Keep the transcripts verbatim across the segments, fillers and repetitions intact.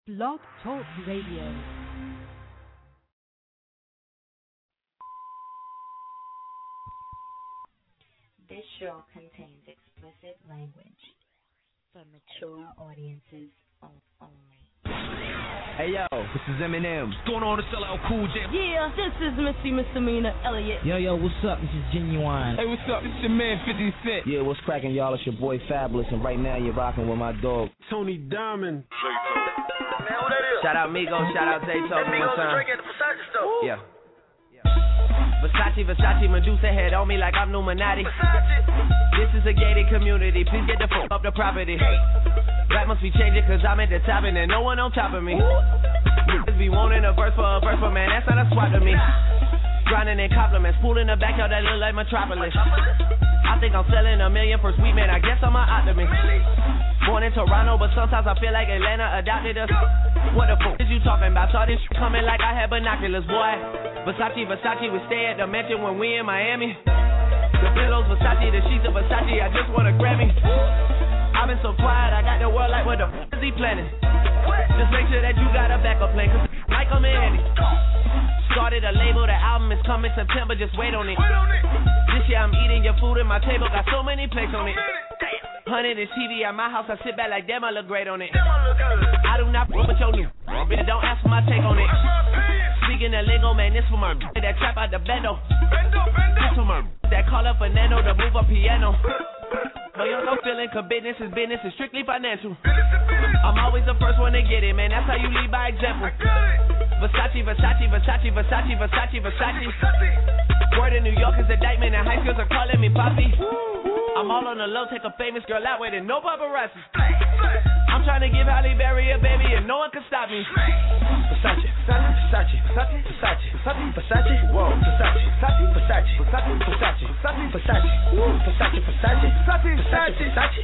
Blog Talk Radio. This show contains explicit language for mature audiences only. Hey yo, this is Eminem. What's going on? It's L L Cool J. Yeah, this is Missy Misdemeanor Elliott. Yo, yo, what's up? This is Genuine. Hey, what's up? This is your man fifty Cent. Yeah, what's cracking, y'all? It's your boy Fabulous, and right now you're rocking with my dog Tony Diamond. Man, who that is? Shout out Migo, shout out Zayto. That Migos and Drake at the Versace store. Yeah. Versace, Versace, Medusa head on me like I'm Illuminati. This is a gated community, please get the fuck up the property. Rap must be changing cause I'm at the top and there's no one on top of me. Niggas be wanting a verse for a verse, but man, that's not a swap to me. Grinding in compliments, pool in the backyard that look like Metropolis. I think I'm selling a million for sweet man, I guess I'm an optimist. Born in Toronto, but sometimes I feel like Atlanta adopted us. What the fuck is you talking about? Saw this coming like I had binoculars, boy. Versace, Versace, we stay at the mansion when we in Miami. The pillows, Versace, the sheets of Versace, I just want a Grammy. I've been so quiet, I got the world like what the f*** is he planning? Just make sure that you got a backup plan, cause like I'm in Andy. Started a label, the album is coming September, just wait on it. This year I'm eating your food at my table, got so many plates on it. Hundred inch T V at my house, I sit back like damn, I look great on it. I do not fuck with your new, bitch, don't ask for my take on it. Speaking of lingo, man, this for my that trap out the bendo. This for my that call up Fernando to move a piano. But you're no feeling, cause business is business, it's strictly financial. I'm always the first one to get it, man, that's how you lead by example. Versace, Versace, Versace, Versace, Versace, Versace. Word in New York is indictment, and high schools are calling me Poppy. I'm all on the low, take a famous girl out with it, no paparazzi. I'm trying to give Halle Berry a baby and no one can stop me. Versace, Versace, Versace, Versace, Versace, Versace, whoa, Versace, Versace, Versace, Versace, Versace, Versace, Versace, Versace, Versace, Versace, Versace, Versace,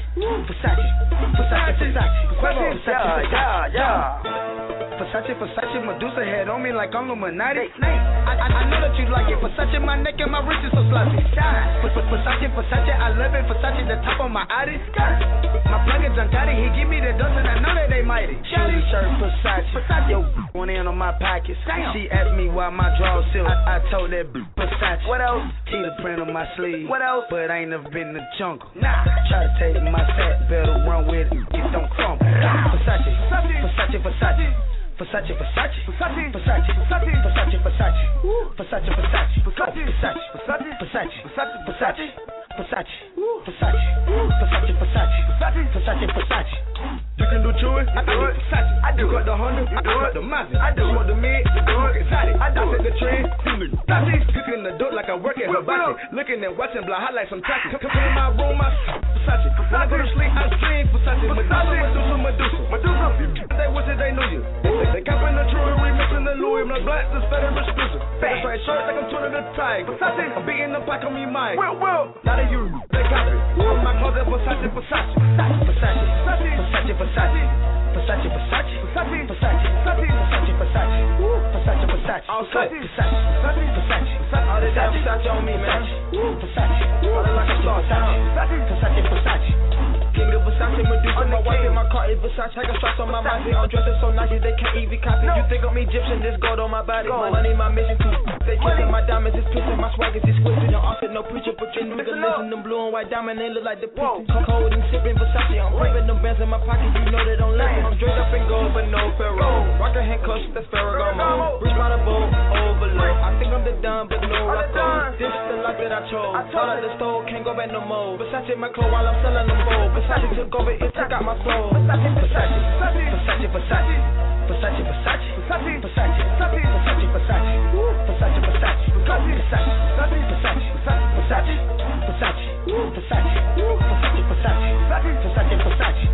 Versace, Versace, Versace, yeah, yeah. Versace, Versace, Medusa head on me like I'm Illuminati. I, I, I know that you like it. Versace, my neck and my wrist is so sloppy. Versace, Versace, I love it. Versace, the top of my Audi. My plug is Giancotti. He give me the dust and I know that they mighty. Shitty shirt, Versace. Versace, yo, one in on my pockets. She asked me why my drawers sealed. I, I told that Versace. What else? Cheetah print on my sleeve. What else? But I ain't never been in the jungle. Nah. Try to take my set, better run with it. It don't crumble. Versace, Versace, Versace, Versace. Versace, Versace, Versace, Versace, Versace, Versace, Versace, Versace, Versace, Versace, Versace, Versace, Versace, Versace, Versace, Versace, Versace, Versace, Versace, Versace. You can do chewing, I do it. Versace, I do it. The Honda, I do it. The Mazda, I do it. The mid, I do it. Exotic, I do it. The trend, Versace, cooking the dope like I work at Hibachi. Looking and watching, blah, highlights some tracking. Come in my room, I Versace. When I go to sleep, I dream Versace. Medusa, Medusa, Medusa, Medusa. They wish that they knew you. They copping the jewelry, mixing the Louis, my black, the federal exclusive. That's right, shirt like I'm turning the tide. Versace, I'm beating the pack on me, mine. Well, well, now that you, they got it. My closet, Versace, Versace, Versace, Versace, Versace, Versace, Versace, Versace, Versace, Versace, Versace, Versace, Versace, Versace, all set, Versace, Versace, Versace, all this damn Versace on me, man. Versace, all that like a star town. Versace, Versace. King of Versace, Medusa, my wife in my car is Versace. I got straps on my body, I'm dressing so nice they can't even copy. You think I'm Egyptian, this gold on my body. Money, my mission too. They kissing my diamonds, is pissing, my swag is exquisite. Don't offer no preacher, but you nigga listen. Them blue and white diamonds, they look like the pistons. Cold and sipping Versace, I'm braving them bands in my pocket. You know they don't listen. I'm draped up in gold, but no Pharaoh. Rockin' handcuffs, that's Ferragamo. Reach by the boat, overload. I think I'm the Don, but no Rocco. This the life that I chose. All at the store, can't go back no more. Versace my clothes while I'm selling them bold. Versace took over, it took out my soul. Versace, Versace, Versace, Versace, Versace, Versace, Versace, Versace, Versace, Versace, Versace, Versace, Versace, Versace, Versace, Versace, Versace, Versace, Versace, Versace.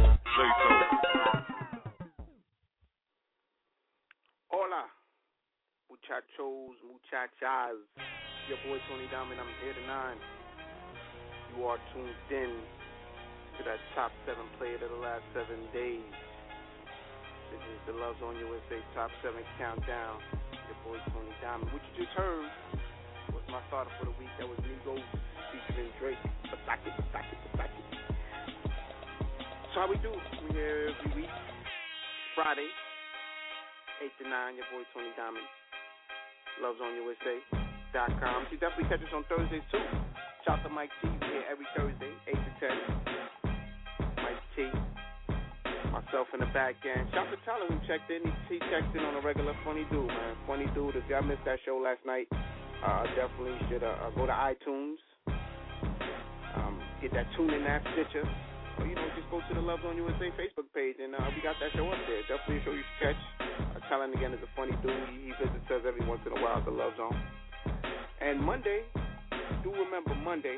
Hola, muchachos, muchachas. Your boy Tony Diamond, I'm here tonight. You are tuned in to that top seven play of the last seven days. This is the Love's on U S A Top seven Countdown. Your boy Tony Diamond. What you just heard was my starter for the week. That was Migos featuring Drake. Versace, Versace, Versace. That's how we do. We here every week. Friday, eight to nine. Your boy Tony Diamond. Loves on U S A dot com. You definitely catch us on Thursdays too. Shout to Mike T. We're here every Thursday, eight to ten. Mike T. Myself in the back end. Shout to Tyler who checked in. He, he checked in on a regular. Funny dude, man. Funny dude. If y'all missed that show last night, uh, definitely should uh, go to iTunes. Um, get that tune in app, Stitcher. Or, you know, just go to the Loves on U S A Facebook page, and uh, we got that show up there. Definitely a show you should catch. Uh, Tyler, again, is a funny dude. He, he visits us every once in a while at the Love Zone. And Monday, do remember Monday,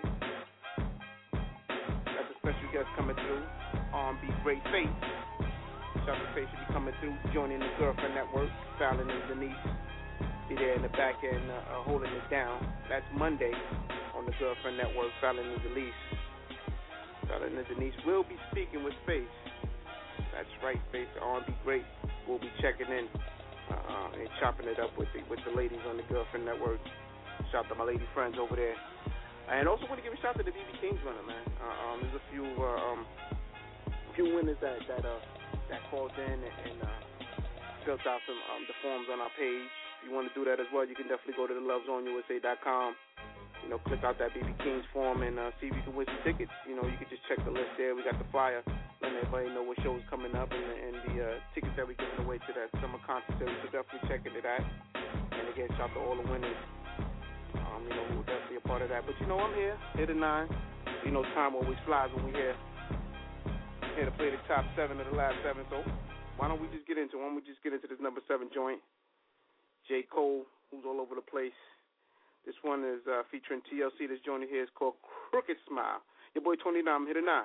that's a special guest coming through, R and B Great Faith. Shout to Faith should be coming through, joining the Girlfriend Network, Fallon and Denise. Be there in the back end uh, uh, holding it down. That's Monday on the Girlfriend Network, Fallon and Denise. Fallon and Denise will be speaking with Faith. That's right, Faith, the R and B Great will be checking in uh, uh, and chopping it up with the, with the ladies on the Girlfriend Network. Shout out to my lady friends over there. And also want to give a shout out to the B B King's winner, man. Uh, um, there's a few uh, um, few winners that that uh, that called in and, and uh, filled out some um, the forms on our page. If you want to do that as well, you can definitely go to the loves on U S A dot com. You know, click out that B B King's form and uh, see if you can win some tickets. You know, you can just check the list there. We got the flyer, letting everybody know what shows coming up and, and the uh, tickets that we're giving away to that summer concert series. So definitely check into that. And again, shout out to all the winners. Um, you know, we were definitely a part of that. But, you know, I'm here, here to nine. You know, time always flies when we're here. Here to play the top seven of the last seven. So why don't we just get into it? Why don't we just get into this number seven joint? J. Cole, who's all over the place. This one is uh, featuring T L C. This joint here is called Crooked Smile. Your boy Tony Dom, here to nine.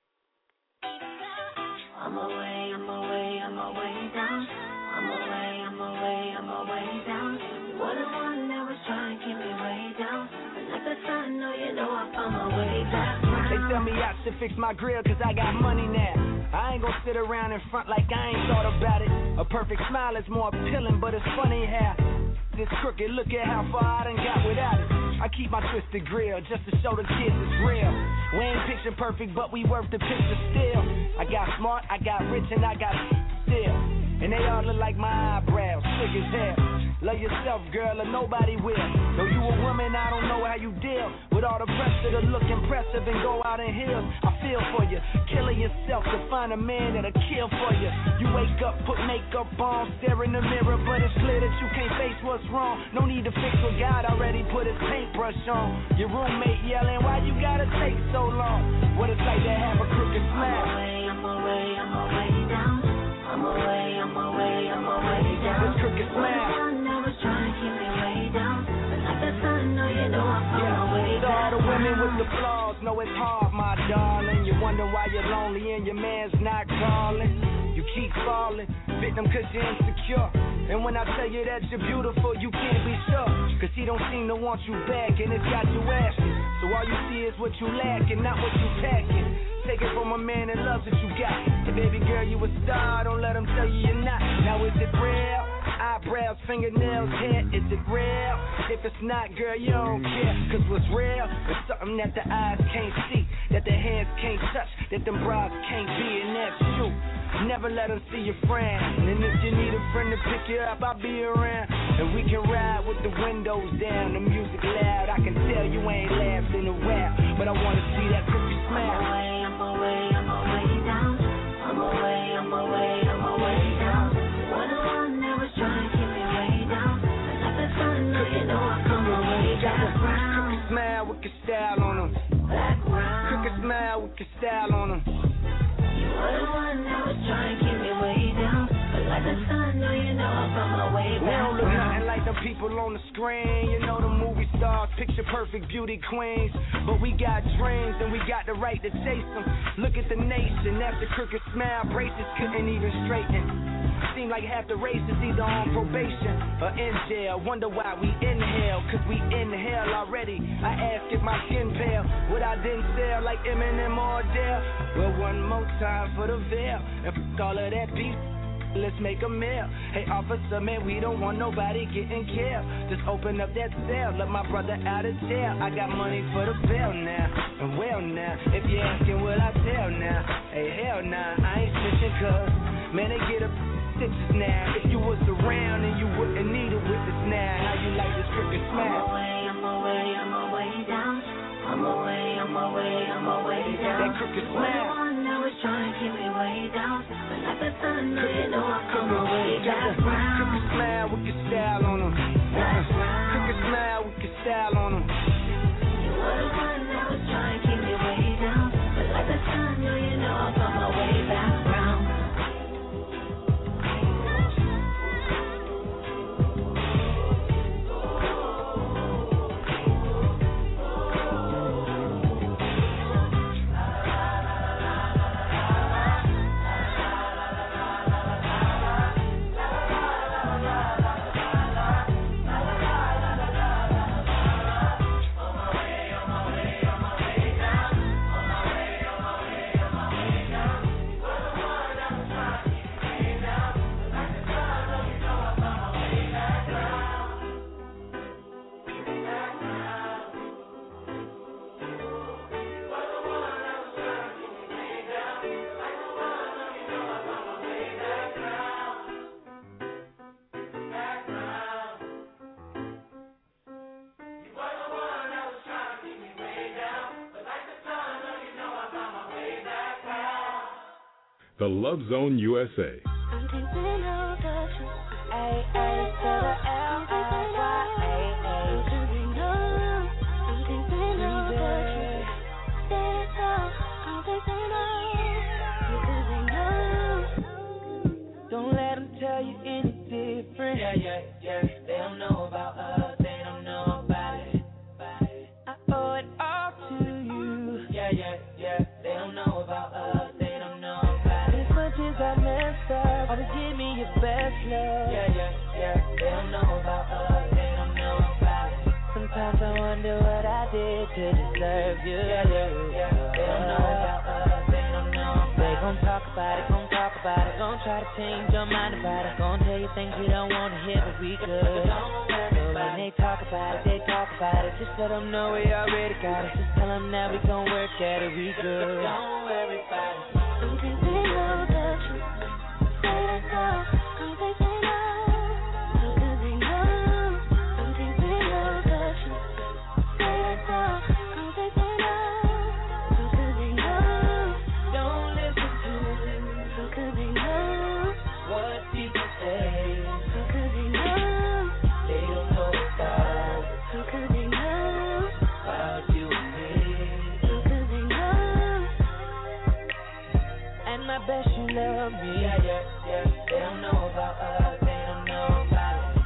I'm away, I'm away, I'm away down. I'm away, I'm away, I'm away down. You were the one that was trying to keep me way down. But like the sun, no, you know I found my way back. They tell me I should fix my grill cause I got money now. I ain't gonna sit around in front like I ain't thought about it. A perfect smile is more appealing, but it's funny how this crooked, look at how far I done got without it. I keep my twisted grill just to show the kids it's real. We ain't picture perfect, but we worth the picture still. I got smart, I got rich, and I got still. And they all look like my eyebrows, sick as hell. Love yourself, girl, or nobody will. Though you a woman, I don't know how you deal with all the pressure to look impressive and go out in heels. I feel for you, killing yourself to find a man that'll kill for you. You wake up, put makeup on, stare in the mirror, but it's clear that you can't face what's wrong. No need to fix what God already put his paintbrush on. Your roommate yelling, why you gotta take so long? What it's like to have a crooked smile. I'm away, I'm away, I'm away down. I'm away, I'm away, I'm away down. This crooked smile. Trying to keep me way down, but like the sun, no, you know I found yeah. my way so back. All the women with the flaws know it's hard, my darling. You wonder why you're lonely and your man's not calling. You keep falling, victim cause you're insecure. And when I tell you that you're beautiful, you can't be sure. Cause he don't seem to want you back and it's got you asking. So all you see is what you lack and not what you packing. Take it from a man that loves what you got. And baby girl, you a star, don't let him tell you you're not. Now is it real? Eyebrows, fingernails, hair, is it real? If it's not, girl, you don't care. Cause what's real is something that the eyes can't see, that the hands can't touch, that them bras can't be, and that's you. Never let them see your friend. And if you need a friend to pick you up, I'll be around. And we can ride with the windows down, the music loud. I can tell you ain't laughed in a while, but I wanna see that crooked smile. I'm away, I'm away, I'm away down. I'm away, I'm away, I'm away down. One on one that was trying to keep me way down. But like the sun, no, you know I come my way back round. Crooked smile with your style on them. Back round. Crooked smile with your style on them. You were the one that was trying to keep me way down. But like the sun, no, you know I found my way back round. We don't look nothing like the people on the screen. You know the movie stars, picture perfect beauty queens. But we got dreams and we got the right to chase them. Look at the nation, that's the crooked smile. Braces couldn't even straighten. Seem like half the race is either on probation or in jail. Wonder why we inhale, cause we inhale already. I ask if my skin pale, what I didn't sell like Eminem or Adele. Well, one more time for the veil, and f*** all of that beef, let's make a meal. Hey officer, man, we don't want nobody getting killed. Just open up that cell, let my brother out of jail. I got money for the bail now, and well now, if you're asking will I tell now. Hey hell nah, I ain't snitching cause, man, they get a stitches now. If you was around and you wouldn't need a witness now. How you like this crooked smile? I'm away, I'm away, I'm away down. I'm away, I'm away, I'm away down. That crooked smile. One that was trying to keep me way down. But like the sun, now you know I come away back round. Crooked smile with your style on them. Crooked smile with your style on them. You were the one that was trying to keep me way down. But like the sun, now you know I come my way back round. The Love Zone U S A. Don't let them tell you any different. Yeah, yeah, yeah. They don't know about us. They don't know about it. I owe it all to you. Yeah, yeah, yeah. They don't know about us. They don't know about it. As much as I messed up, always give me your best love. Yeah, yeah, yeah. They don't know about us. They don't know about it. Sometimes I wonder what I did to deserve you. Yeah, yeah, yeah. They don't know about us. They don't know about it. They gon' talk about it, gon' talk about it, gon' try to change your mind about it, gon' tell you things you don't want to hear, but we good. So when they talk about it, they talk about it, just let them know we already got it. Just tell them that we gon' work at it, we good. Don't worry about it. Something they know the truth. Say that's all, cause they say no. So cause they know. Something they know the truth. Say that's all, cause they say no. So cause they know. Don't listen to them. So cause they know. What people say. So cause they know. They don't know about. So cause they know. About you and me. So cause they know. And I bet you love me. Yeah, yeah, yeah. They don't know about us. They don't know about it.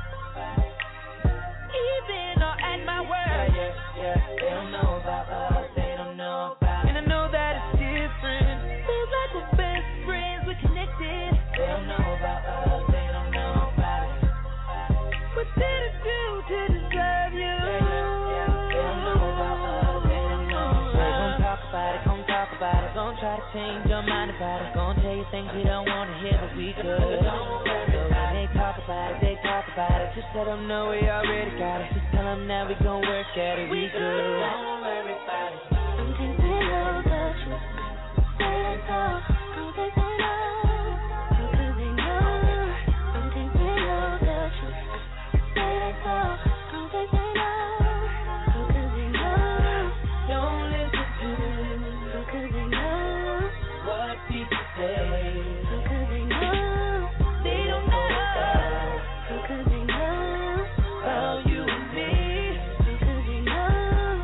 Even or at my word. Yeah, yeah, yeah. They don't know about us. They don't know about it. And I know that it's different. Feels like we're best friends. We're connected. They don't know about us. They don't know about it. What did I do to deserve you? Yeah, yeah, yeah. They don't know about us. They don't know about it. They gon' talk about it. Gon' talk about it. Gon' try to change your mind about it. Gon' tell you things you don't want to hear, but we good. So when they talk about it, they talk about it. Just let them know we already got it. Just tell them that we gon' work at it. We good. Don't worry about it. Something they know the truth. Say that's all, cause they say no. So cause they know. Something they know the truth. Say that's all, cause they say no. So cause they know. Don't listen to them. So cause they know. What people say. So cause they know. They don't know about. So cause they know. About you and me. So cause they know.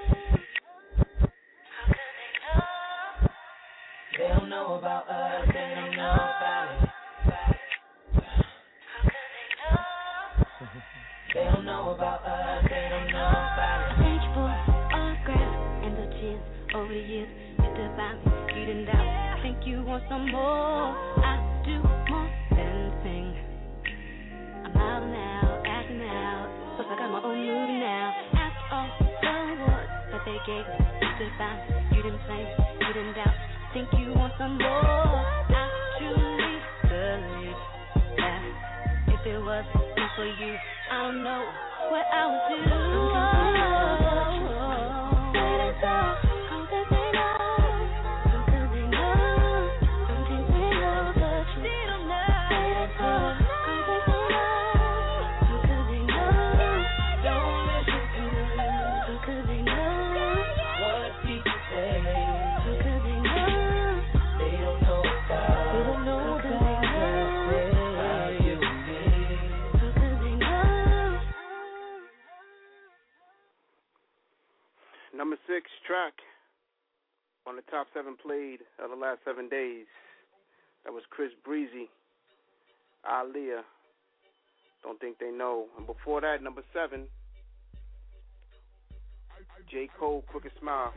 They don't know about us. They don't know about it. They don't know about us. They don't know about it. Thank you for autographs and the tears over the years. It's about you didn't doubt. I think you want some more. I do more than sing. I'm out now, acting out. Plus I got my own movie now. After all the awards that they gave, it's about you didn't play, you didn't doubt. Think you want some more. I truly believe that if it was not for you, I don't know what I would do. Say that's all, cause they say no. So cause they know. Something they know the truth. Say that's sixth track on the top seven played of the last seven days. That was Chris Breezy, Aaliyah, Don't Think They Know. And before that, number seven, J. Cole, Crooked Smile,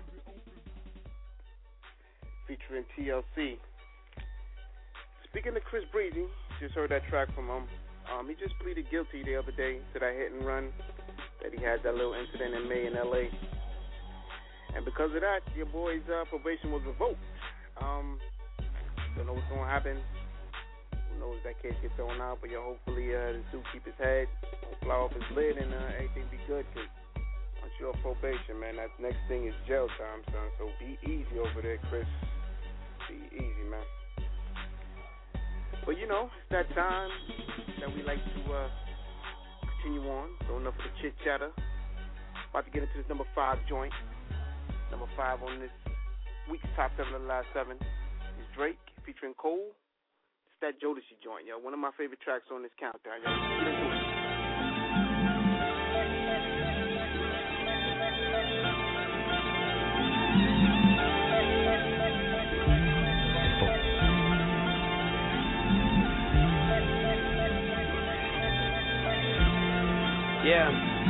featuring T L C. Speaking of Chris Breezy, just heard that track from him. Um, he just pleaded guilty the other day to that hit and run that he had, that little incident in May in L A. And because of that, your boy's uh, probation was revoked. Um, don't know what's going to happen. Who knows, that case gets thrown out. But, yo, hopefully uh, this dude keep his head, won't fly off his lid, and uh, everything be good. Because once you're on probation, man, that next thing is jail time, son. So be easy over there, Chris. Be easy, man. But, you know, it's that time that we like to uh, continue on. So enough of the chit-chatter. About to get into this number five joint. Number five on this week's top seven of the last seven is Drake featuring Cole. It's that Jodeci joint, yo. One of my favorite tracks on this countdown, yo. Get into it. Yeah.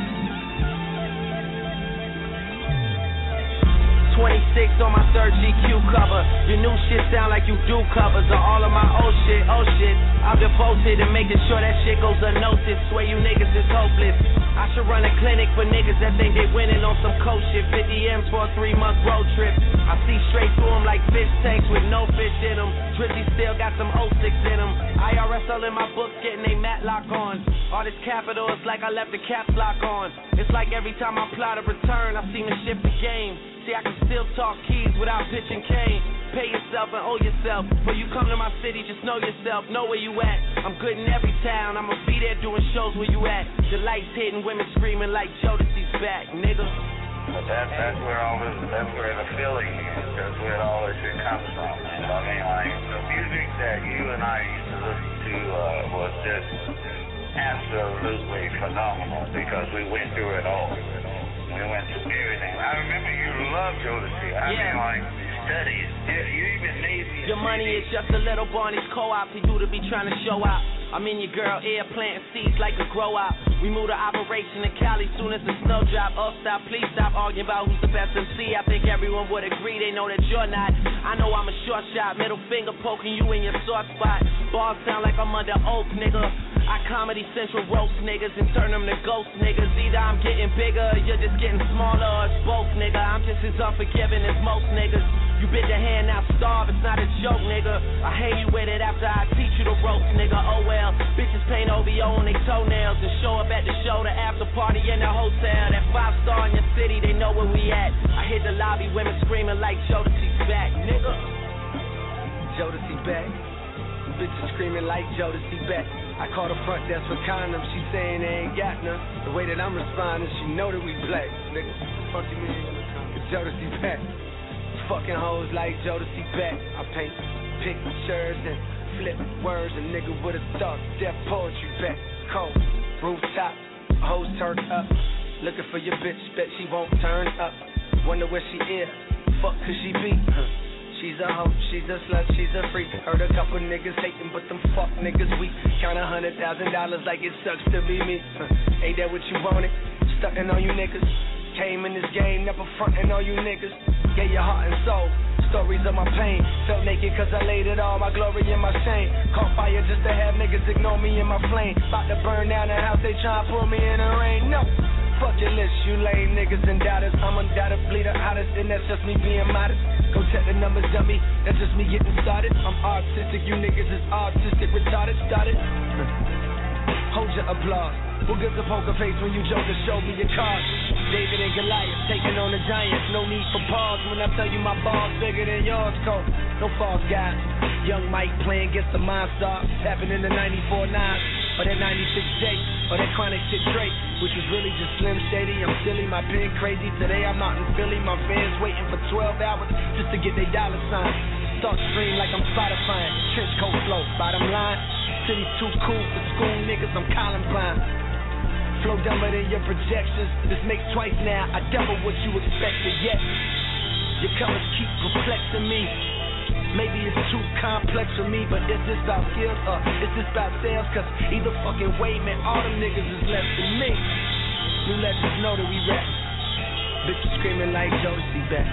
twenty-six on my third G Q cover. Your new shit sound like you do covers of all of my old shit. Oh shit, I'm devoted to making sure that shit goes unnoticed. Swear you niggas is hopeless. I should run a clinic for niggas that think they winning on some cold shit. fifty M's for a three month road trip. I see straight through them like fish tanks with no fish in them. Drizzy still got some oh six in them. I R S all in my books getting they matlock on. All this capital is like I left the caps lock on. It's like every time I plot a return, I seem to shift the game. See, I can still talk keys without pitching cane. Pay yourself and owe yourself. Before you come to my city, just know yourself. Know where you at. I'm good in every town. I'ma be there doing shows where you at. The lights hitting, women screaming like Jodeci's back, nigga. But that, that's where all this, that's where the feeling is. That's where all this shit comes from. You know what I mean? Like, the music that you and I used to listen to uh, was just absolutely phenomenal because we went through it all. We went through everything. I remember you loved Jodeci. I yeah. mean, like, studies. You, you even made me. Your money is just a little Barney's co-op for you to be trying to show out. I'm in your girl ear planting seeds like a grow out. We moved to operation to Cali soon as the snow drop. Oh, stop, please stop arguing about who's the best M C. I think everyone would agree, they know that you're not. I know I'm a short shot, middle finger poking you in your soft spot. Balls sound like I'm under oak, nigga. I Comedy Central roast niggas and turn them to ghost niggas. Either I'm getting bigger or you're just getting smaller, or it's both, nigga. I'm just as unforgiving as most niggas. You bit your hand, now starve, it's not a joke, nigga. I hate you with it after I teach you to roast, nigga. Oh well, bitches paint O V O on their toenails and show up at the show, the after party in the hotel. That five star in your city, they know where we at. I hit the lobby, women screaming like Jodeci's back, nigga. Jodeci back. Bitches screaming like Jodeci back. I call the front desk for condoms, she saying they ain't got none. The way that I'm responding, she know that we black, nigga. Fuck you mean? Jodeci back. Fucking hoes like Jodeci back. I paint pictures and flip words. A nigga with a thought, deaf poetry back. Cold, rooftop, hoes turned up. Looking for your bitch, bet she won't turn up. Wonder where she is, fuck could she be? Huh. She's a hoe, she's a slut, she's a freak. Heard a couple niggas hating, but them fuck niggas weak. Count a hundred thousand dollars like it sucks to be me. Huh. Ain't that what you wanted? Stuntin' on you niggas. Came in this game, never frontin' on you niggas. Gave your heart and soul, stories of my pain. Felt naked cause I laid it all, my glory and my shame. Caught fire just to have niggas ignore me in my flame. About to burn down the house, they tryna pull me in the rain. No, fuck your list, you lame niggas and doubters. I'm undoubtedly the hottest, and that's just me being modest. Go check the numbers, dummy, that's just me getting started. I'm artistic, you niggas is artistic, retarded, started. Hold your applause. Who gives a poker face when you joker show me your cards? David and Goliath taking on the giants. No need for pause when I tell you my ball's bigger than yours, Cole. No false guys. Young Mike playing against the monster. Tapping in the ninety-four nine or that ninety-six J or that chronic shit Drake, which was really just Slim Shady. I'm silly, my pen crazy. Today I'm out in Philly. My fans waiting for twelve hours just to get their dollar sign. Start stream like I'm Spotify. Trench coat flow. Bottom line, city's too cool for school niggas. I'm Columbine. flow dumber than your projections. This makes twice now, I double what you expected. Yet your colors keep perplexing me. Maybe it's too complex for me, but is this about skills or is this about sales? Cause either fucking way, man, all them niggas is less than me. New legends know that we rap. Bitches screaming like Josie back.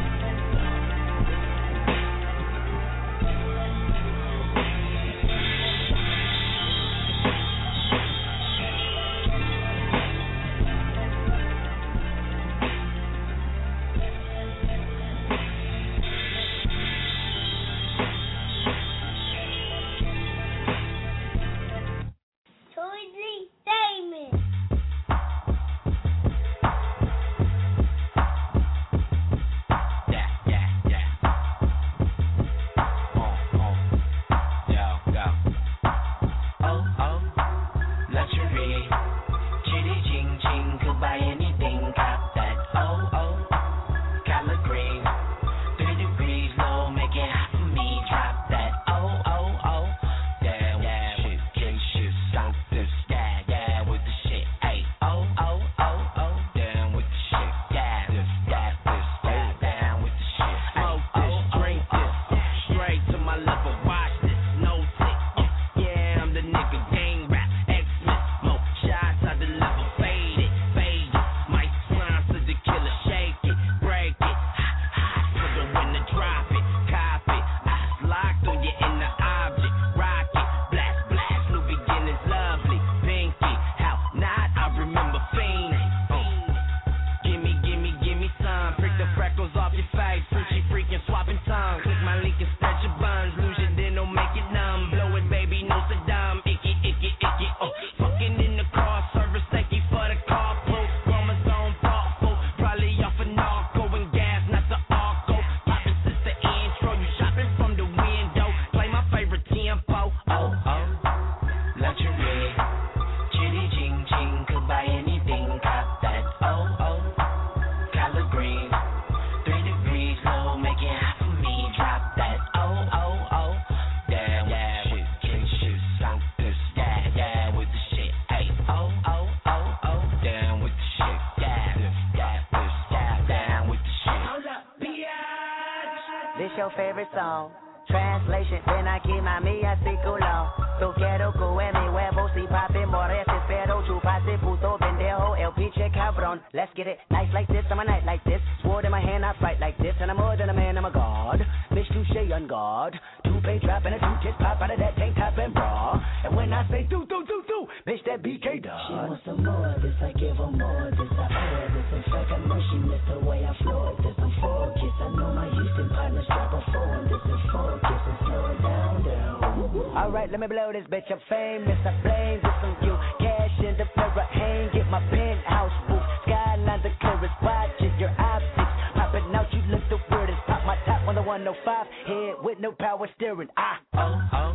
Favorite song. Translation, ven aquí mami, así culo. Tu quiero que mi huevo si papi more te espero chupate puto pendejo el pinche cabrón. Let's get it nice like this on my night like this. Sword in my hand, I fight like this, and I'm more than a man, I'm a god. Bitch touche on guard. Two-page drop and a two-tip pop out of that tank top and bra. And when I say do do do do, bitch that B K dog. She wants some more of this, I give her more of this, I owe her this. In fact, I know she missed the way I floored this. I'm focused, I know my Houston partners drop a phone. This is focus and slow it down, down. Alright, let me blow this bitch, I'm famous, I blame this on you. Cash in the mirror, hang, get my penthouse roof. Skyline the clearest, watching your optics. Popping out, you look the weirdest. Pop my top on the one oh five, head with no power steering. Ah, oh, oh,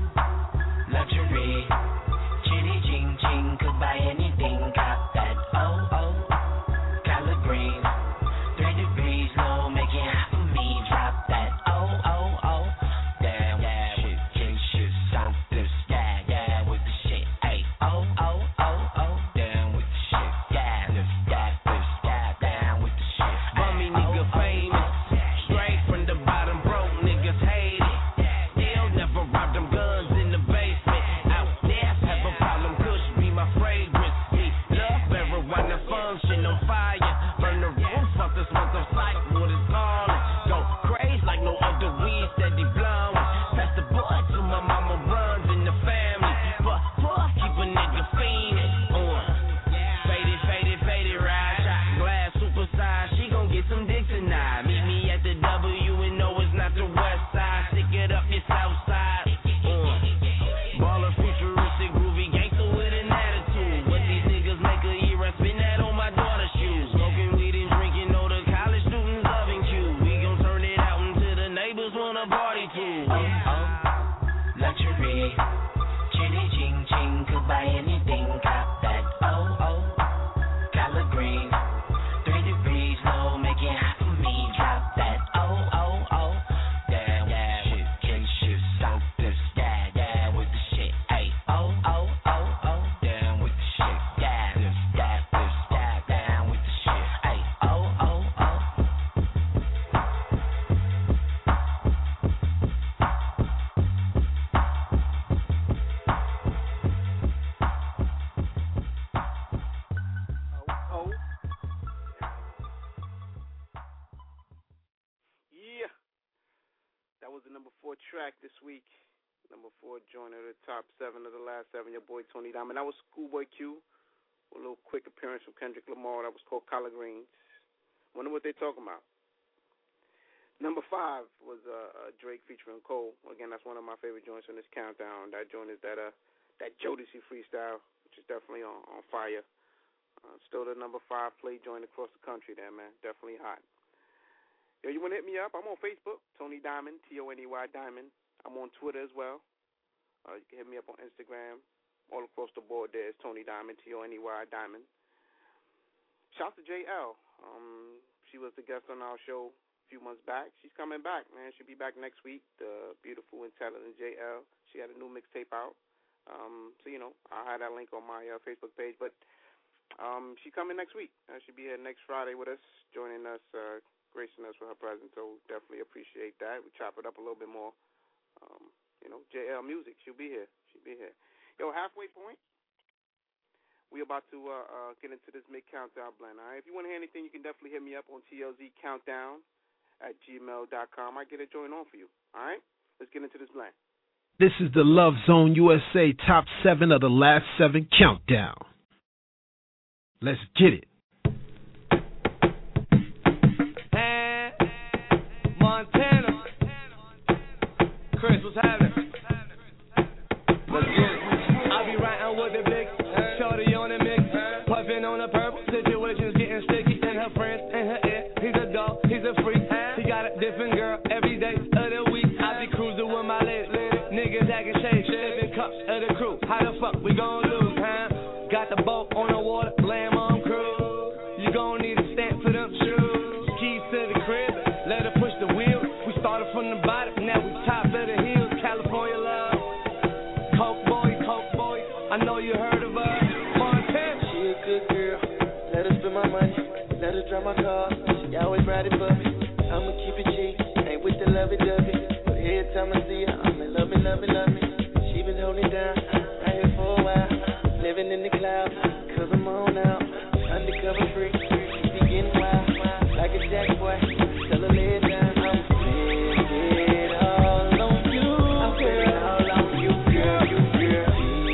luxury. Chitty ching ching, could buy anything, got that. Oh, oh, collard green. Three degrees low, make it hot for me, drop that. Oh, oh, oh, damn, yeah, shit, king shit, stop this, yeah, yeah, with the shit, ayy. Oh, oh, oh, oh, down with the shit, yeah, lift that, this, yeah, down with the shit. Bummy nigga famous, straight from the bottom, broke niggas hate it. Still never robbed them guns in the basement. Out there, have a problem, Kush be my fragrance. Me love everyone, the function on fire. Burn the roof off this motherfucker, what it's calling. Go crazy like no other weed, steady blowing. Pass the boy to my mama, runs in the family. But fuck, keep a nigga fiending. Uh, faded, faded, faded, ride shot, glass super size. She gon' get some dick tonight. Meet me at the W and no, it's not the west side. Stick it up your south side. Uh, baller, futuristic, groovy gangster with an attitude. What these niggas make a year, I spend that on my daughter's shoes. Smoking weed and drinking, all the college students loving Q. We gon' turn it out until the neighbors wanna party too. Oh, oh, luxury. Chitty ching ching, could buy anything, cop that. Oh, oh, collard green. Three degrees low, make it hot for me, drop that. was the number four track this week. Number four joiner of the top seven of the last seven. Your boy Tony Diamond. That was Schoolboy Q. A little quick appearance from Kendrick Lamar. That was called Collard Greens. Wonder what they're talking about. Number five was uh, uh, Drake featuring Cole. Again, that's one of my favorite joints on this countdown. That joint is that uh, that Jodeci freestyle, which is definitely on, on fire. Uh, still the number five play joint across the country there, man. Definitely hot. Yo, you want to hit me up? I'm on Facebook, Tony Diamond, T O N E Y Diamond. I'm on Twitter as well. Uh, you can hit me up on Instagram. All across the board there is Tony Diamond, T O N E Y Diamond. Shout out to J L. Um, she was the guest on our show a few months back. She's coming back, man. She'll be back next week. The beautiful and talented J L. She had a new mixtape out. Um, so, you know, I'll have that link on my uh, Facebook page. But um, she's coming next week. Uh, she'll be here next Friday with us, joining us, uh, gracing us with her presence. So definitely appreciate that. We chop it up a little bit more. Um, you know, J L Music. She'll be here. She'll be here. Yo, halfway point. We're about to uh, uh, get into this mid-countdown blend. All right? If you want to hear anything, you can definitely hit me up on T L Z Countdown at gmail dot com. I get a joint on for you. All right? Let's get into this blend. This is the Love Zone U S A top seven of the last seven countdown. Let's get it. Hey, Montana. Chris, what's happening? Let's get it. I be riding with the big shorty on the mix, puffing on the purple. Situations getting sticky, and her friends in her ear. He's a dog, he's a freak. He got a different girl every day of the week. I be cruising with my lady, niggas that can shake, sipping cups of the crew. How the fuck we gon' lose, huh? Got the boat on the water, lamb on cruise. You gon' need a stamp for them shoes. Keys to the crib, let her push the wheel. We started from the bottom, now we top of the hills. California love. I know you heard of her, Montana. She a good girl, let her spend my money, let her drive my car. She always ride it for me, I'ma keep it cheap, ain't with the lovey-dovey. But every time I see her, I'm in love me, love me, love me. She been holding down, right here for a while, living in the clouds, cause I'm on out. Undercover freak, she be getting wild, like a jack boy, tell her lay it down. I'm spending it all on you, I'm spending it all on you, girl, you girl.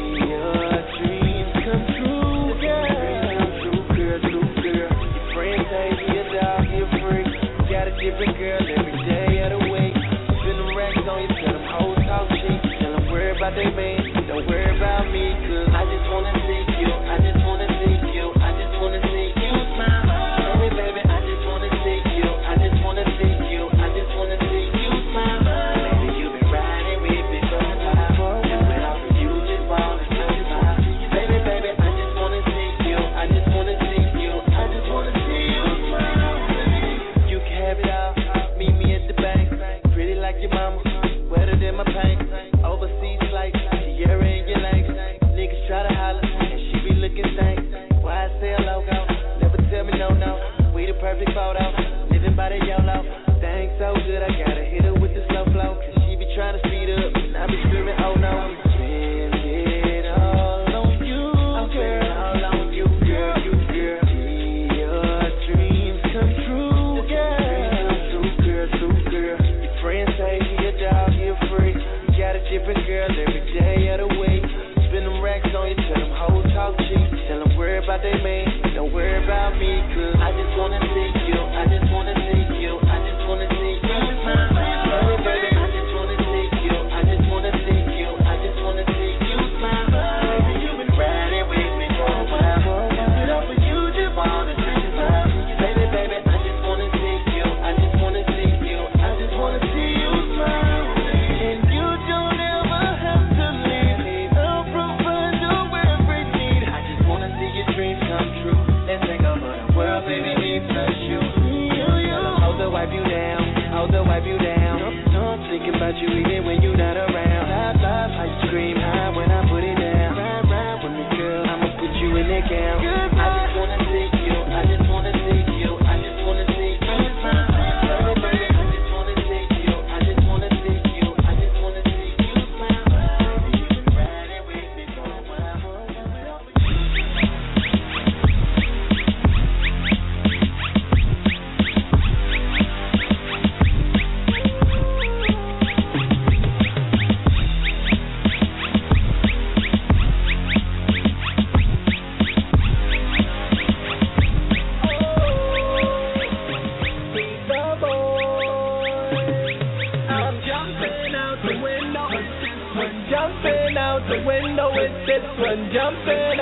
Different girl every day of the week. Spin them racks on you, tell them hoes talk cheap. Tell them worry about they man, don't worry about me. Cause I just wanna see you, I just wanna see you, I just wanna see you smile. Baby, baby, I just wanna see you, I just wanna see you, I just wanna see you smile. Baby, you been riding with me for a while, and without you just falling to the smile. Baby, baby, I just wanna see you, I just wanna see you, I just wanna see you smile. Have it all, meet me at the bank. Pretty like your mama, wetter than my paint. Overseas flights, Sierra in your legs. Niggas try to holler, and she be looking stank. Why I say a logo, never tell me no, no. We the perfect photo, living by the YOLO. Things so good, I gotta hit her with the slow flow. Cause she be trying to speed up, and I be screaming, oh no. Spend it all on you, I'm spending all on you, girl, you girl. See your dreams come true, girl. Different girl every day of the week. Spin them racks on you, tell them hoes talk cheap. Tell them worry about they man, don't worry about me. Cause I just wanna see you, I just wanna see you, I just wanna see you smile. Baby, baby, I just wanna see you, I just wanna see you, I just wanna see you smile. Baby, you been riding with me for a while, and without for you just wanna see you smile. Baby, baby, I just wanna see you, I just wanna see you, I just wanna see you smile. Let's take over the world, baby.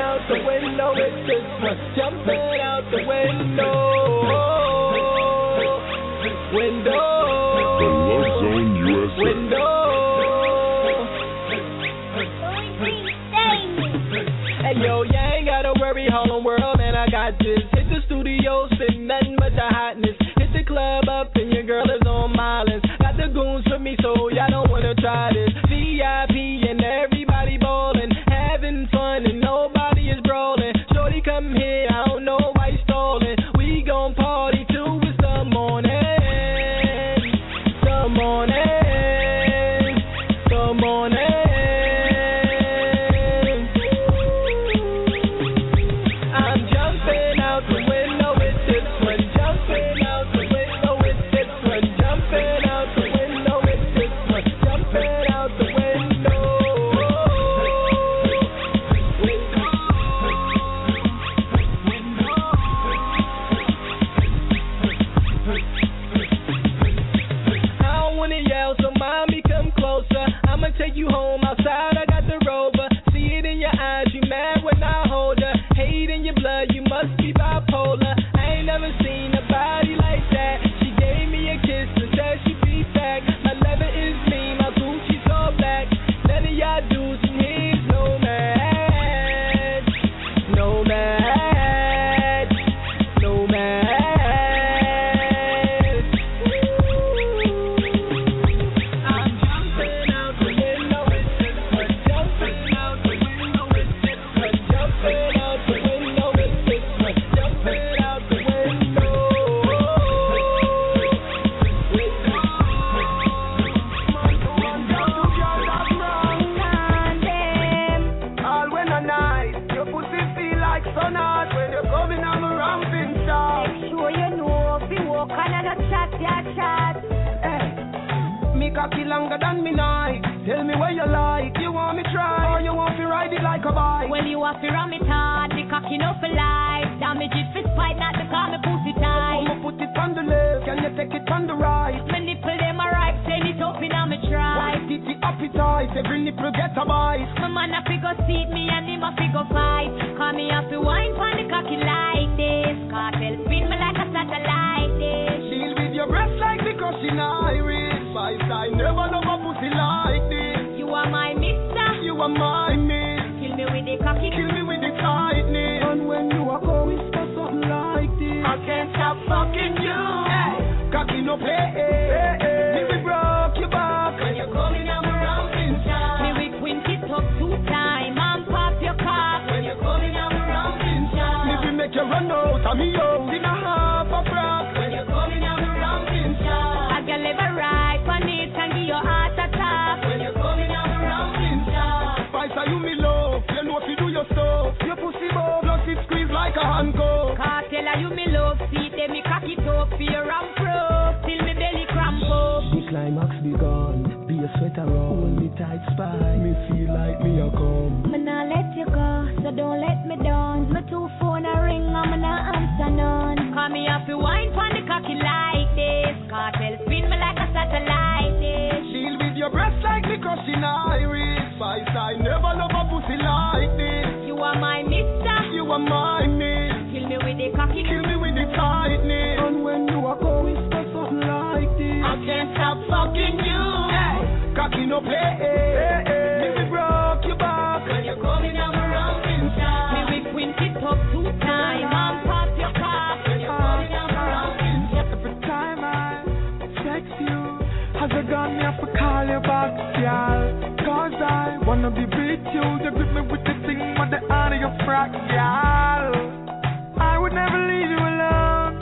out the window with this one. Jumping out the window. Window. The Love Zone U S A. Window. Hey yo, you ain't gotta worry, Harlem World, man, I got this. Hit the studio, spit nothing but the hotness. Hit the club up and your girl is on mileage. Got the goons with me, so y'all don't wanna try this. V I P and everybody ballin', having fun and nobody is brawling. Shorty come here, I don't know why you stallin'. We gon' party till it's the morning. The morning. The morning. Take you home outside, I got the rover. See it in your eyes, you mad when I hold her. Hate in your blood, you must be bipolar. I ain't never seen a body like that. She gave me a kiss and said she'd be back. My leather is mean, my Gucci's all black. None of y'all dudes in here is no match. No match. No match. Cocky longer than me night. Tell me where you like. You want me try or you want me ride it like a bike? Well, you want to run me tight. The cocky no for life. Damage it for spite, not to call me pussy tight. I'ma put it on the left, can you take it on the right? My nipple them a ripe, send it up in me try. White titty appetite, every nipple get a bite. My man a figure seat me and him a figure fight. Call me up to wine pon the cocky like this. Cartel spin me like a satellite dish. Deal with your breath like the crushing iris. Five I never love a pussy like this. You are my mister. You are my miss. Kill me with the cocky. Kill me with the tightness. And when you are going for something like this, I can't stop fucking you. Hey, cocky no play. Hey, hey. Me we broke your back. When you're coming I'm around inside. Me we quint it up two time and pop your cock. When you're coming I'm around inside. Me we make you run out of me out in a half a frack. When you're coming I'm around inside. I can live a ride on it and give your heart a tap. When you're coming I'm around inside. Spice are you me love. You know if you do your stuff. Your pussy bow, blood it squeeze like a hand go. Cartel are you me love. See them me cock it up. Fear and proof. Till me belly cramp up. The climax be gone. Be a sweat around. Hold me tight spine. Me feel like me a come. Me nah let you go. So don't let me down. My two phone a ring. I'm nah answer none. Call me up to wine pon the cocky like this. Cartel spin me like a satellite dish. Deal with your breast like the crushing iris. Five I never love a pussy like this. You are my mister. You are my miss. Kill me with the cocky. Kill me with the tightness. And when you are going for something like this, I can't stop fucking you. Hey, cocky no play. Hey, hey. Me we broke your back. When you're coming I'm around inside. Me we quint it up two time and pop your cock. When you're coming I'm around inside. Every time I text you, has a gun me have to call you back, girl. Cause I wanna be with you. You grip me with the thing with the honor your frack, girl. I would never leave you alone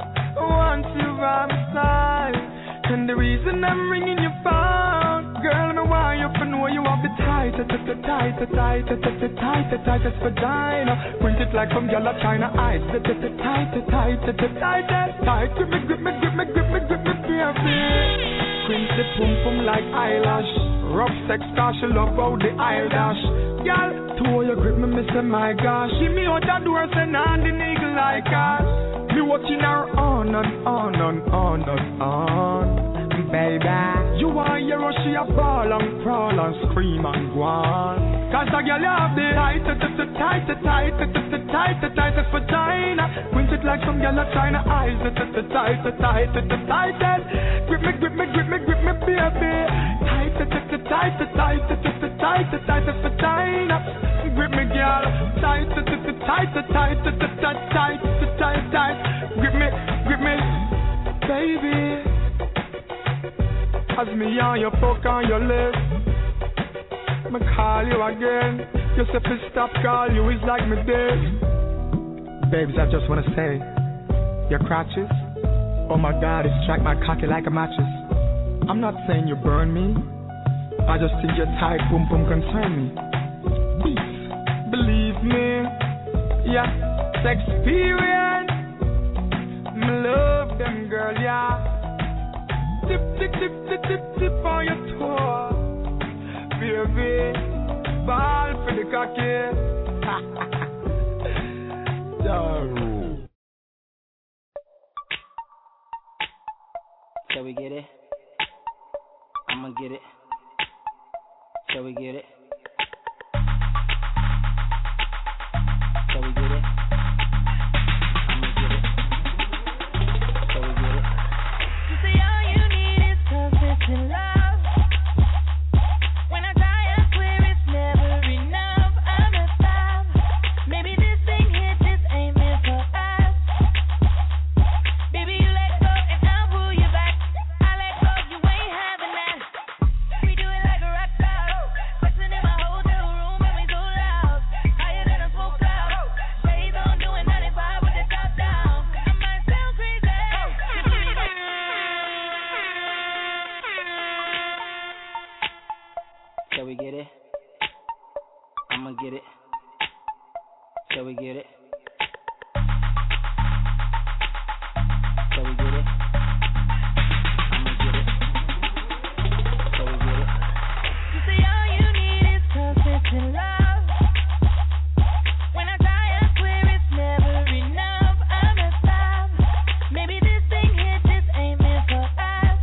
once you by my side. And the reason I'm ringing your phone, girl, me why you for know you have the tight, tight, tight, tight, tight, tight, tight, tightest vagina. Print it like from yellow China eyes. Tight, tight, tight, tight, tight, tight. Grip me, grip me, grip me, grip me, grip me, baby. Print the pum pum like eyelash. Rough sex, cause she love how the eye dash. Girl, two you grip me, me say my gosh. Give me out the door, say on the nigga like us. Me watching her on and on and on and on. baby. You want your rush, she a ball and crawl and scream and go on. Cause the girl have the tight, tight, tight, tight, tight, tight, tight, vagina. Quint it like some girl a China eyes, tight, tight, tight, tight, tight. Grip me, grip me, grip me, grip me, baby. Tight, tight, tight, tight, tight, tight, tight, vagina. Grip me, girl. Tight, tight, tight, tight, tight, tight, tight, tight. Grip me, grip me, baby. As me on your fuck on your lips, me call you again. You say fi stop call you, it's like me dead. Babes, I just wanna say, your crotches, oh my God, it strike my cocky like a mattress. I'm not saying you burn me, I just think your tight boom boom concern me. Peace, believe me, yeah, it's experience. Me love them girl, yeah. Tip, tip, tip, tip, tip, tip on your toe, baby. Ball for the cocky. Shall we get it? I'ma get it. Shall we get it? Shall we get it? I'ma get it. Shall we get it? You say all you need is consistent love. When I die, I swear it's never enough. I'm a stop. Maybe this thing here just ain't meant for us. Baby, you let go and I'll pull you back. I let go, you ain't having that. We do it like a rock star. Flexing in my hotel room and we so loud. Higher than a smoke cloud. Shades on doing ninety-five with the top down. I might sound crazy. Shall we get it? I'ma get it. Shall we get it? Shall we get it? I'ma get it. Shall we get it? You say all you need is consistent love. When I die, I swear it's never enough. I'm a stop. Maybe this thing here just ain't meant for us.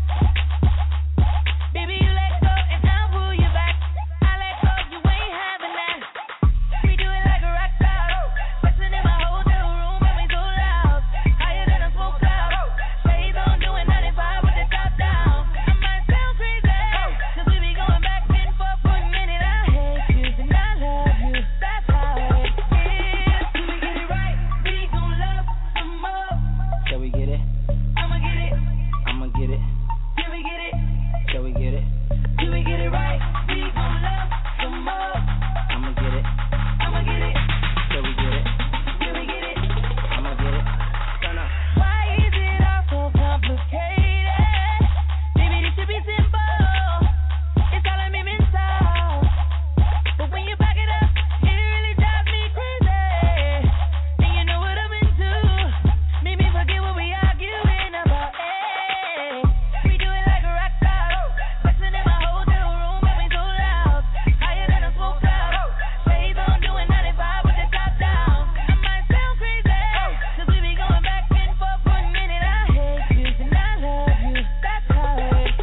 Baby, you let go and I'll pull you back. I let go, you ain't having that. We do it like a rock star. Flexing in my hotel room and we so loud. Higher than a smoke cloud. Shades on doing ninety-five with the top down. I might sound crazy, cause we be going back and forth for a minute. I hate you and I love you. That's how it is. Till we get it right, we gon' love some more. Shall we get it? I'ma get it. I'ma get it. Till we get it. Shall we get it? Till we get it right, we gon' love some more. I'ma get it. I'ma get it. Shall we get it? Till we get it. I'ma get it. Turn up. Why is it all so complicated? Maybe this should be simple. It's all I'm mental. But when you back it up, it really drives me crazy. And you know what I'm into. Made me forget what we arguing about. Hey, we do it like a rock star. Flexing in my hotel room and we so loud. Higher than a smoke cloud. Shades on doing ninety-five with the top down. I might sound crazy, cause we be going back and forth for a minute. I hate you and I love you. That's how it is.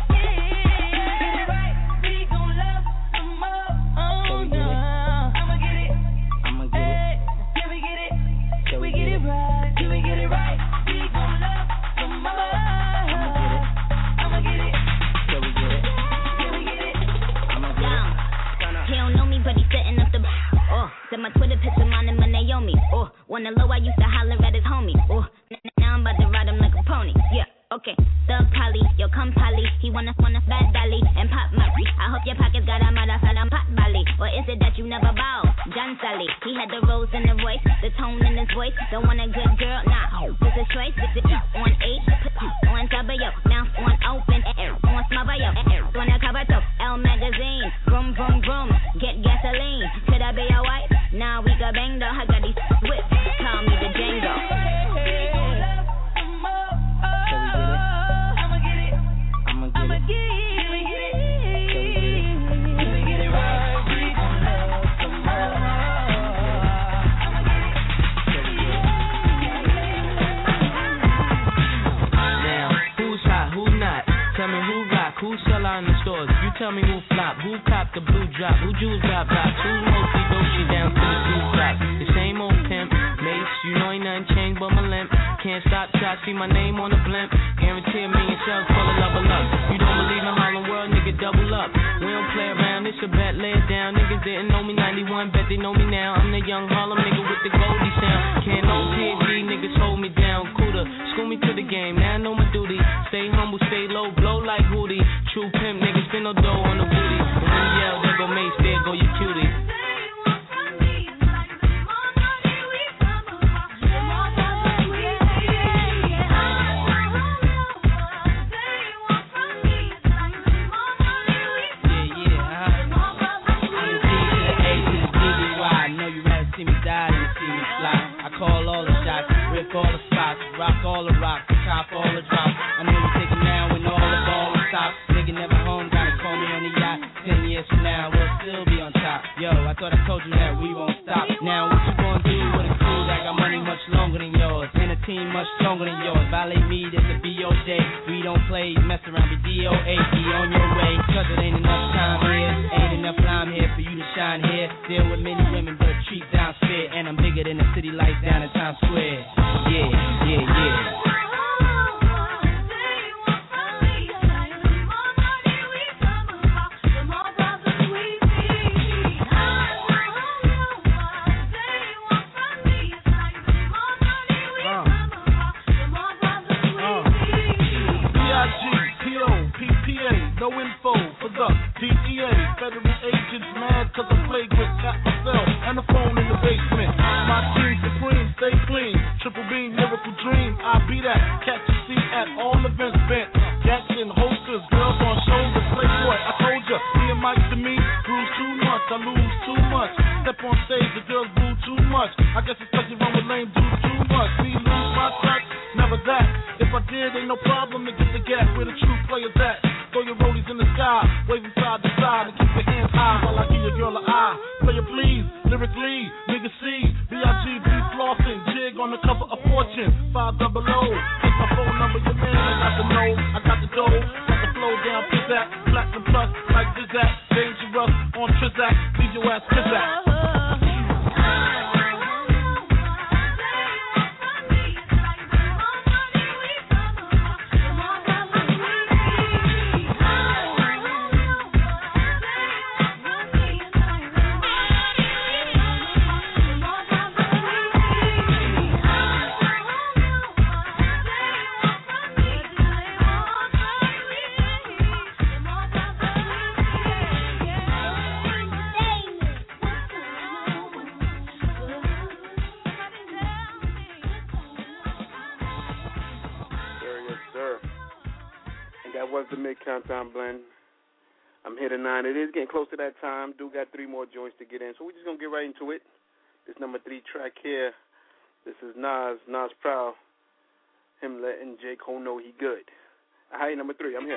Get it right, we gon' love some more. Oh no, I'ma get it. I'ma get it. Till we get it. Shall We we get get it it? right. Till we get it right. We gon' love some more. I'ma get it. I'ma get it. Shall we get it? Till we get it. I'ma get it. Turn up. He don't know me, but he's setting up the. Oh, said my Twitter picture, mine and my Naomi. Oh, when the low, I used to holler at his homie. Oh, n- now I'm about to ride him like a pony. Yeah, okay. Thug Polly, yo, come Polly. He wanna wanna fat belly and pop my. I hope your pockets got a motherfucking pot belly. Or is it that you never bow? John Sally, he had the rose in the voice, the tone in his voice. Don't want a good girl, nah. This is choice. This is on eight, on top of yo, now on open air, on smother yo, on a cover top, L magazine, vroom vroom vroom, get gasoline. Could I be your wife? Nah, we got bang though. I got these whips, call me the Django. Shall we get it? I'ma get it. I'ma get I'ma it. get it. Till we get it. Shall we get it? Till we get it right, we gon' love some more. I'ma get it. Shall we get it? Now, who's hot, who not? Tell me who rock. tell me who flop, who cop the blue drop, who jewels got blocks, who mostly dope shit down to the blue drop. The same old pimp, Mace, you know ain't nothing changed but my limp. Can't stop till I see my name on the blimp. Guarantee a million shells full of level up. You don't believe in Harlem World, nigga, double up. We don't play around, it's a bet, lay it down. Niggas didn't know me ninety-one, bet they know me now. I'm the young Harlem nigga with the Goldie sound. Can't no P H D, niggas hold me down. Cooler, school me to the game, now I know my duty. Stay humble, stay low, blow like Hootie. True pimp, niggas spin no dough on the booty. And when you yell, there go Mace, there go your cutie. All the spots, rock all the rocks, top all the drops. I know you take it now when all the ball is top. Nigga never home, gotta call me on the yacht. Ten years from now, we'll still be on top. Yo, I thought I told you that we won't stop. Now what you gonna do with a crew that got money much longer than yours, and a team much stronger than yours? Violate me, that's a B O J. We don't play, mess around, be D O A. Be on your way, cause it ain't enough time here. Ain't enough lime here for you to shine here. Deal with many women, but treat down fair. And I'm bigger than the city lights down in Times Square. Yeah, yeah, yeah. No info for the D E A. Federal agents mad cause I flagrant. Got myself and the phone in the basement. My team supreme, stay clean. Triple beam, miracle dream. I be that. Catch a seat at all events bent. Jackson, holsters, girls on shoulders. Playboy, I told ya. Me and Mike to me, bruise too much. I lose too much. Step on stage, the girls boo too much. I guess it's cause you run with lame dudes too much. Me lose my touch, never that. If I did, ain't no problem to get the gap where the true players at. Throw your rollies in the sky, waving side to side, and keep your hands high while I give your girl an eye. Player please, lyrically, nigga C, B I G B flossing, jig on the cover of Fortune, five double O. Take my phone number, your man, I got the know, I got the dough, got the flow down, pizzazz, platinum plus, like Zizak, dangerous on Trizak, leave your ass Trizak. The mid countdown blend. I'm here to nine. It is getting close to that time. Do got three more joints to get in, so we're just gonna get right into it. This number three track here. This is Nas. Nas Proud. Him letting J. Cole know he good. Hi, number three. I'm here.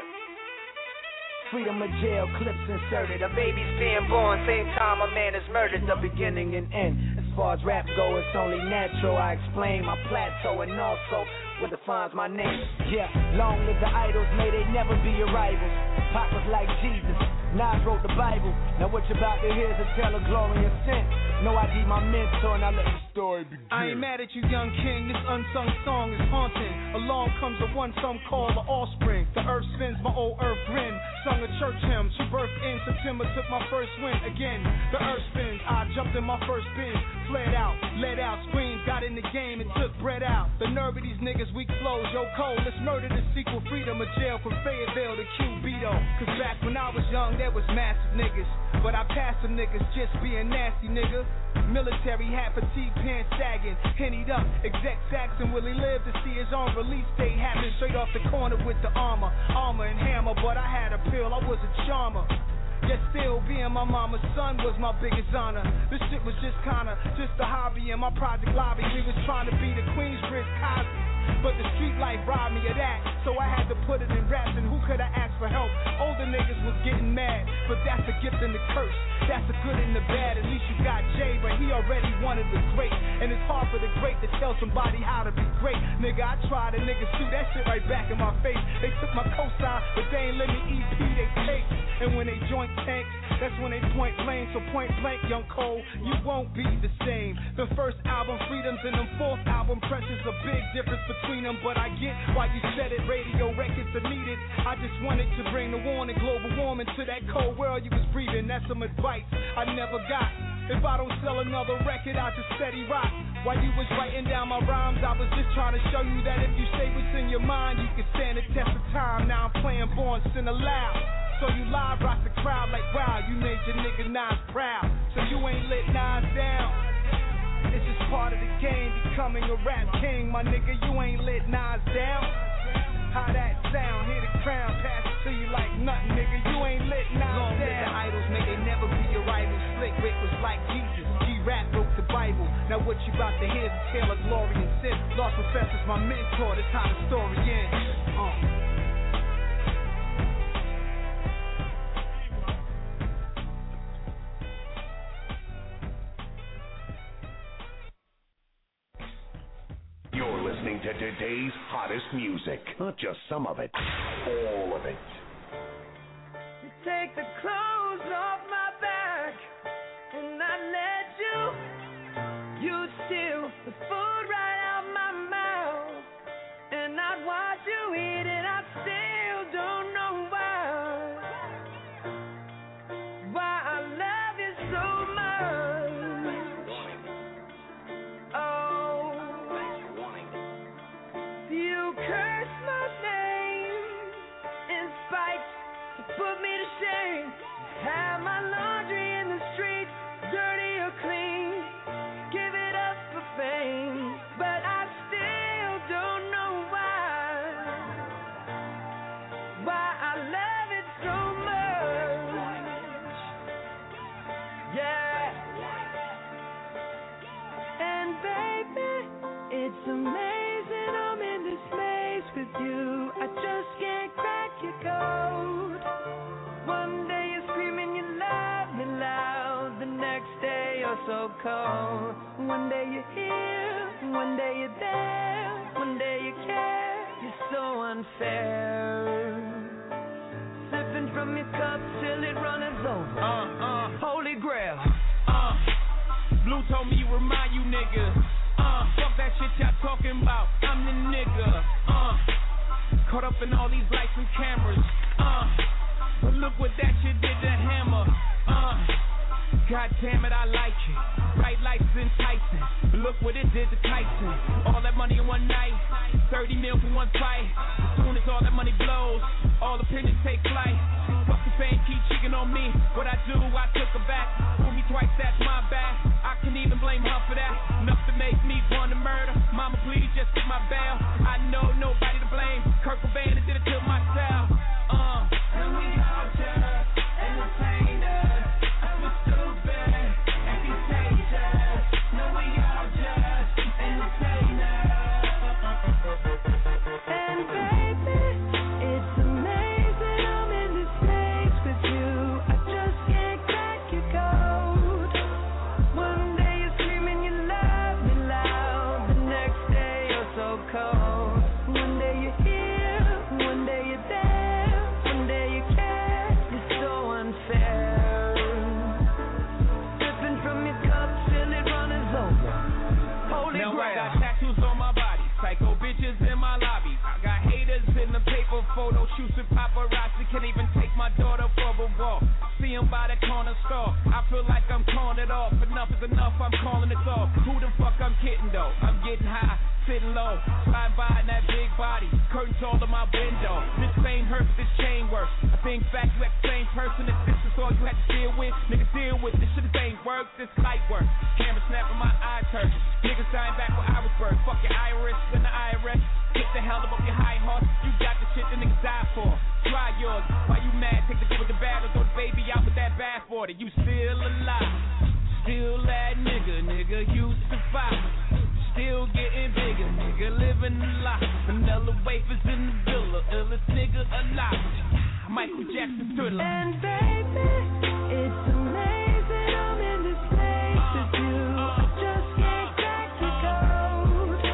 Freedom of jail, clips inserted. A baby's being born, same time a man is murdered. The beginning and end. As far as rap go, it's only natural. I explain my plateau and also what defines my name. Yeah, long live the idols, may they never be your rivals. Pop was like Jesus, Nas wrote the Bible. Now what you about to hear is a tale of glory and sin. No, I be my mentor, now let the story begin. I ain't mad at you, young king, this unsung song is haunting. Along comes a one some call the offspring. The earth spins, my old earth grin. Sung a church hymn, she birthed in September, took my first win. Again, the earth spins, I jumped in my first bin. Flared out, let out, screams, got in the game and took bread out. The nerve of these niggas, weak flows, yo Cole, let's murder the sequel. Freedom of jail from Fayetteville to Q Beto. Cause back when I was young, there was massive niggas. But I passed them niggas just being nasty, nigga. Military hat, fatigue, pants sagging, hennied up. Exec Saxon, will he live to see his own release date happen? Straight off the corner with the armor, armor and hammer. But I had a pill, I was a charmer. Yet still being my mama's son was my biggest honor. This shit was just kinda just a hobby in my project lobby. We was trying to be the Queensbridge Cosby, but the street life robbed me of that. So I had to put it in raps, and who could I ask for help? Older niggas was getting mad, but that's the gift and the curse. That's the good and the bad. At least you got Jay, but he already wanted the great. And it's hard for the great to tell tell somebody how to be great. Nigga, I tried, and niggas shoot that shit right back in my face. They took my cosign, but they ain't let me E P they tape. And when they joint tanks, that's when they point blame. So point blank, young Cole, you won't be the same. The first album, Freedoms, and them fourth album, Pressures, a big difference between them. But I get why you said it, radio records are needed. I just wanted to bring the warning, global warming to that cold world you was breathing. That's some advice I never got. If I don't sell another record, I just steady rock. While you was writing down my rhymes, I was just trying to show you that if you say what's in your mind, you can stand the test of time. Now I'm playing Born Sinner loud. So you live rock the crowd like, wow, you made your nigga Nas proud. So you ain't let Nas down. It's just part of the game, becoming a rap king. My nigga, you ain't let Nas down. How that sound? Hear the crown, pass it to you like nothing, nigga. You ain't lit Nas Long down. Long live the idols, may they never be your rivals. Slick Rick was like Jesus, G-Rap wrote the Bible. Now what you about to hear is a tale of glory and sin. Lost Professor's my mentor, that's how the story ends. Uh. You're listening to today's hottest music. Not just some of it, all of it. You take the clothes off my back, and I let you. You steal the food right out my mouth, and I'd watch you eat it. I still don't know why. Why I love you so much. Oh. You curse my name in spite to put me to shame. Have my laundry in the street, dirty or clean. Give it up for fame, but I still don't know why. Why I love it so much. Yeah. And baby, it's amazing. With you, I just can't crack your code. One day you're screaming you love me loud, the next day you're so cold. One day you're here, one day you're there, one day you care. You're so unfair. Sipping from your cup till it runneth over. Uh, uh, Holy Grail. Uh, Blue told me you remind you niggas. Uh, fuck that shit y'all talking about. I'm the nigga. Uh, caught up in all these lights and cameras. Uh, but look what that shit did to Hammer. Uh, God damn it, I like it. Bright lights enticing. Look what it did to Tyson. All that money in one night. thirty mil for one fight. As soon as all that money blows, all opinions take flight. Fuck the fame, keep cheating on me. What I do, I took her back. Fool me twice, that's my bad. I can even blame her for that. Enough to make me want to murder. Mama, please just get my bail. I know nobody to blame. Kurt Cobain did it to myself. Uh. And we all just entertainers. I'm stupid and contagious. No, we all just entertainers. And baby, it's amazing I'm in this place with you. I just can't crack your code. One day you're screaming you love me loud, the next day you're so cold. One day you're here, one day you're there, one day you care. You're so unfair. Sipping from your cup till it runneth over. Holy now Grail. I got tattoos on my body, psycho bitches in my lobby. I got haters in the paper, photo shoots with paparazzi. Can't even take my daughter for a walk. See him by the corner store. I feel like I'm calling it off. Enough is enough, I'm calling it off. Who the fuck I'm kidding though? I'm getting high, sitting low, sliding by in that big body. Curtains all in my window. This fame hurts, this chain works. I think back, you at the same person. If this is all you had to deal with, nigga, deal with this shit. This ain't work, this light work. Camera snapping, my eyes hurt. Niggas dying back where I was birthed. Fuck your iris and the I R S. Get the hell above your high horse. You got the shit the niggas die for. Try yours. Why you mad? Take the good with the bad or throw the baby out with that bath water. You still alive. Still that nigga, nigga. You survive. Still getting bigger, nigga. Living a lot. Vanilla wafers in the villa. Illest nigga alive. Michael Jackson Thriller. And baby, it's amazing I'm in this place with you. I just can't crack the code.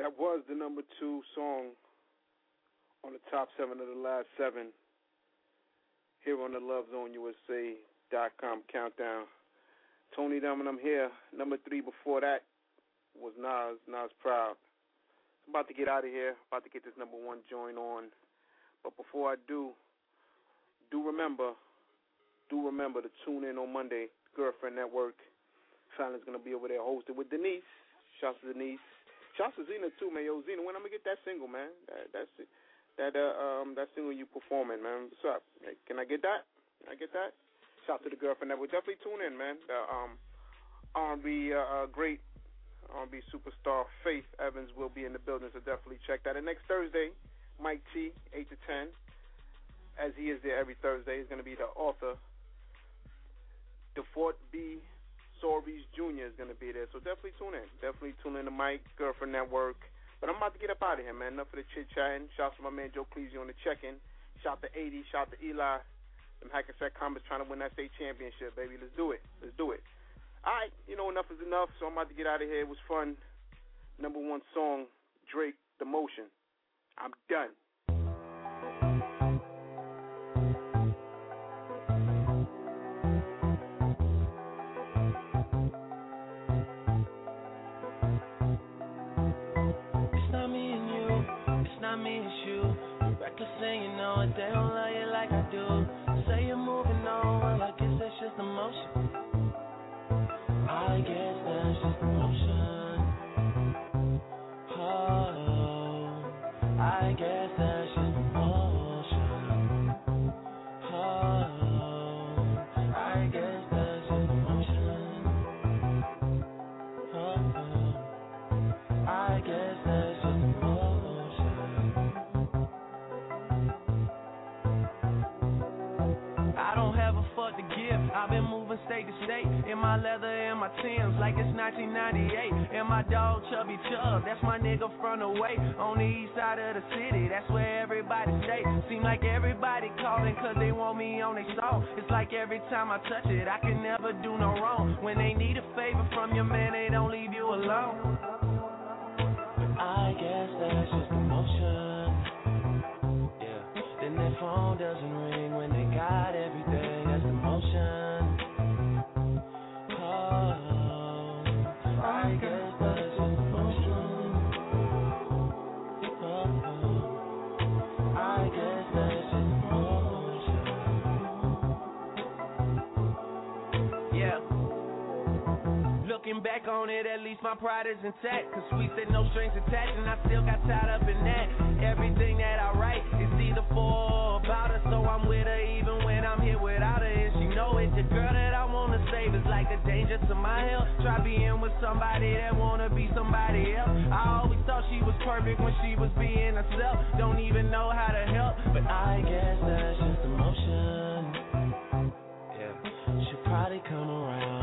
That was the number two song on the top seven of the last seven here on the Love Zone U S A dot com countdown. Tony Diamond, I'm here. Number three before that was Nas, Nas Proud. I'm about to get out of here, about to get this number one joint on. But before I do, do remember, do remember to tune in on Monday, Girlfriend Network. Fallon's going to be over there hosted with Denise. Shouts to Denise. Shouts to Zena too, man. Yo, Zena, when I'm gonna get that single, man? That that's it. That uh, um that single you performing, man. What's up? Hey, can I get that? Can I get that? Shout to the Girlfriend Network. Definitely tune in, man. The um R and B uh, uh, great R and B superstar Faith Evans will be in the building, so definitely check that. And next Thursday, Mike T, eight to ten, as he is there every Thursday, is going to be the author. DeFort B. Soaries Junior is going to be there, so definitely tune in. Definitely tune in to Mike, Girlfriend Network. But I'm about to get up out of here, man. Enough of the chit-chatting. Shout out to my man Joe Cleese on the check-in. Shout out to eighty. Shout out to Eli. Them Hackensack Comets trying to win that state championship, baby. Let's do it. Let's do it. All right, you know, enough is enough, so I'm about to get out of here. It was fun. Number one song, Drake, The Motion. I'm done. Me, it's you. You're reckless and you know it. They don't love you like I do. Say you're moving on, well, I guess that's just emotion. I guess that's just emotion. Oh, I guess that's just emotion. Oh, I guess that's just emotion. Oh, I guess that's just emotion. I've been moving state to state in my leather and my Timbs like it's nineteen ninety-eight. And my dog Chubby Chub, that's my nigga from the way on the east side of the city. That's where everybody stay. Seem like everybody calling cause they want me on their song. It's like every time I touch it, I can never do no wrong. When they need a favor from your man, they don't leave you alone. But I guess that's just emotion. Yeah. Then their phone doesn't ring when they got everything. That's emotion. I guess that's just emotion. Oh, I guess that's just emotion. Yeah. Looking back on it, at least my pride is intact. Cause we said no strings attached, and I still got tied up in that. Everything that I write is either for or about her, so I'm with her even when I'm here without her. And she know it. The girl that I wanna save is like a danger to my health. Try being with somebody that wanna be somebody else. I always thought she was perfect when she was being herself. Don't even know how to help, but I guess that's just emotion. Yeah, she'll probably come around